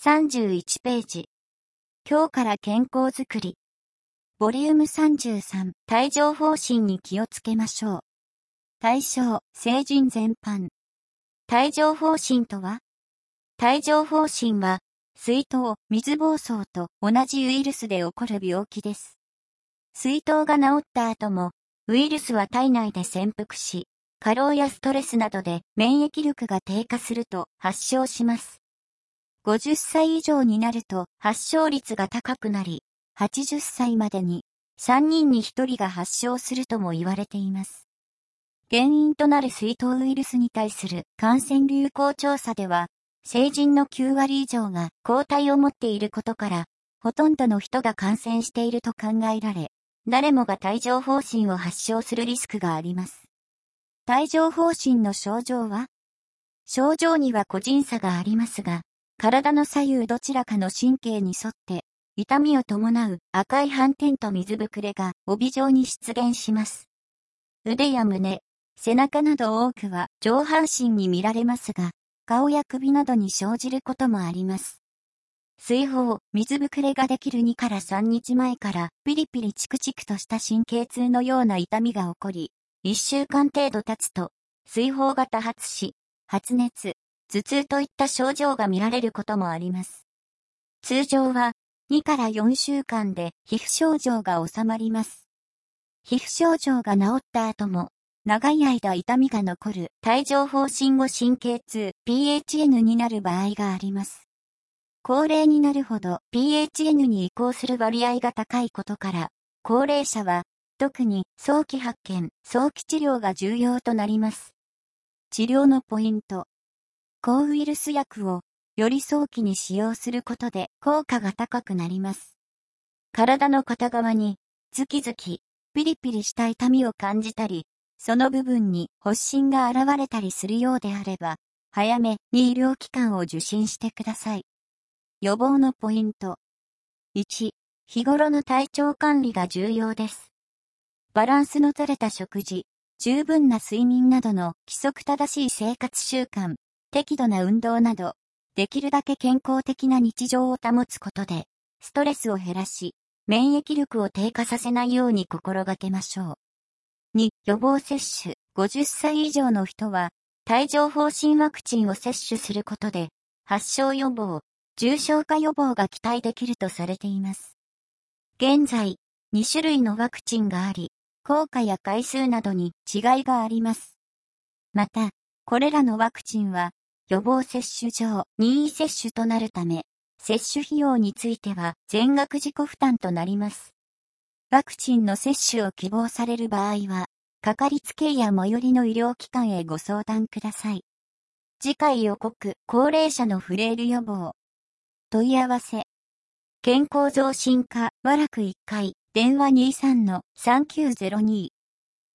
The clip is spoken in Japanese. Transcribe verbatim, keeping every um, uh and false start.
さんじゅういちページ。今日から健康づくり。ボリュームさんじゅうさん。帯状疱疹に気をつけましょう。対象、成人全般。帯状疱疹とは？帯状疱疹は、水痘、水疱瘡と同じウイルスで起こる病気です。水痘が治った後も、ウイルスは体内で潜伏し、過労やストレスなどで免疫力が低下すると発症します。ごじゅっさい以上になると発症率が高くなり、はちじゅっさいまでにさんにんにひとりが発症するとも言われています。原因となる水痘ウイルスに対する感染流行調査では、成人のきゅうわり以上が抗体を持っていることから、ほとんどの人が感染していると考えられ、誰もが帯状疱疹を発症するリスクがあります。帯状疱疹の症状は？症状には個人差がありますが、体の左右どちらかの神経に沿って、痛みを伴う赤い斑点と水ぶくれが帯状に出現します。腕や胸、背中など多くは上半身に見られますが、顔や首などに生じることもあります。水疱、水ぶくれができるにからさんにちまえからピリピリチクチクとした神経痛のような痛みが起こり、いっしゅうかん程度経つと、水疱が多発し、発熱、頭痛といった症状が見られることもあります。通常はにからよんしゅうかんで皮膚症状が治まります。皮膚症状が治った後も長い間痛みが残る帯状疱疹後神経痛 ピーエイチエヌ になる場合があります。高齢になるほど ピーエイチエヌ に移行する割合が高いことから、高齢者は特に早期発見、早期治療が重要となります。治療のポイント。抗ウイルス薬をより早期に使用することで効果が高くなります。体の片側にズキズキ、ピリピリした痛みを感じたり、その部分に発疹が現れたりするようであれば、早めに医療機関を受診してください。予防のポイント。いち、日頃の体調管理が重要です。バランスの取れた食事、十分な睡眠などの規則正しい生活習慣、適度な運動など、できるだけ健康的な日常を保つことで、ストレスを減らし、免疫力を低下させないように心がけましょう。に、予防接種。ごじゅっさい以上の人は、帯状疱疹ワクチンを接種することで、発症予防、重症化予防が期待できるとされています。現在、にしゅるいのワクチンがあり、効果や回数などに違いがあります。また、これらのワクチンは、予防接種上任意接種となるため、接種費用については全額自己負担となります。ワクチンの接種を希望される場合は、かかりつけ医や最寄りの医療機関へご相談ください。次回予告、高齢者のフレイル予防。問い合わせ。健康増進課、わらくいっかい、電話 にじゅうさんのさんきゅうゼロに